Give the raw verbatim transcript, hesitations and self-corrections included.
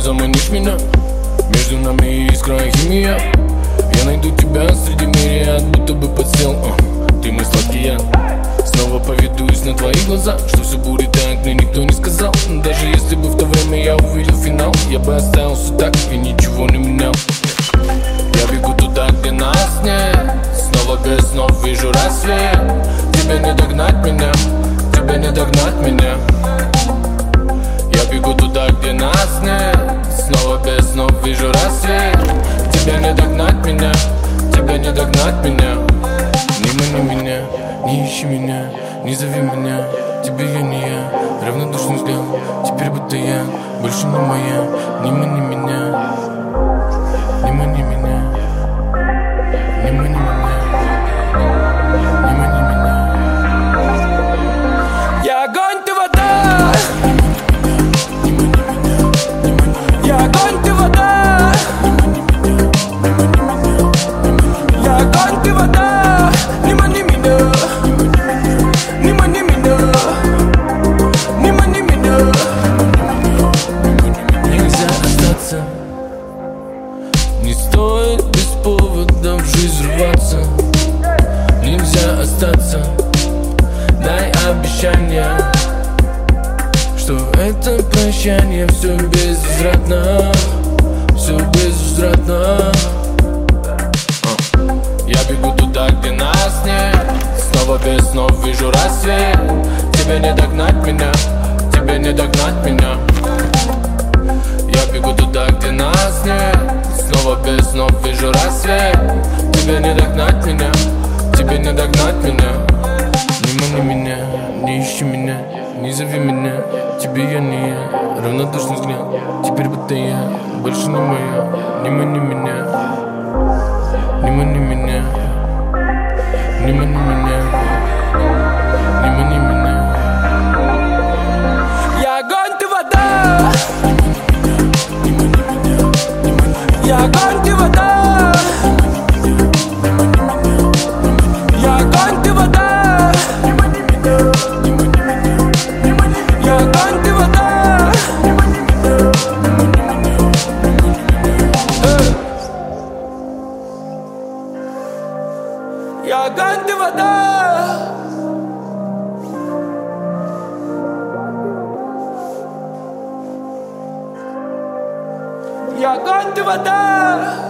заманишь меня, между нами искра и химия. Я найду тебя среди мириад, будто бы подсел, uh, ты мой сладкий яд. Снова поведусь на твои глаза, что все будет так, мне никто не сказал. Даже если бы в то время я увидел финал, я бы остался так и ничего не менял. Я бегу туда, где нас нет, снова без снов вижу рассвет. Тебе не догнать меня, тебе не догнать меня. Я бегу туда, где нас нет, снова без снов вижу рассвет. Тебе не догнать меня, тебе не догнать меня. Не мани меня, не ищи меня, не зови меня, тебе я не я. Равнодушный взгляд, теперь будто я больше не моя. Не мани меня, не мани меня, не мани меня, не мани меня. Я огонь, ты вода, я огонь, ты вода, я огонь, ты вода. Не мани меня, не мани меня, не мани меня. Нельзя остаться, не стоит без повода в жизнь рваться. Нельзя остаться, дай обещание, что это прощание все безвозвратно, все безвозвратно. Я бегу туда, где нас нет, снова без снов вижу рассвет. Тебе не догнать меня, тебе не догнать меня. Я бегу туда, где нас нет, снова без снов вижу рассвет. Тебе не догнать меня, тебе не догнать меня. Не мани меня, не ищи меня, не зови меня, тебе я не я. Равнодушный взгляд, теперь будто я больше не моя. Не мани меня, не мани меня, не мани меня, не мани меня. Я огонь, ты вода, я огонь, ты вода, я огонь, ты вода, я огонь, ты вода. Я огонь, ты вода. Я огонь, ты вода.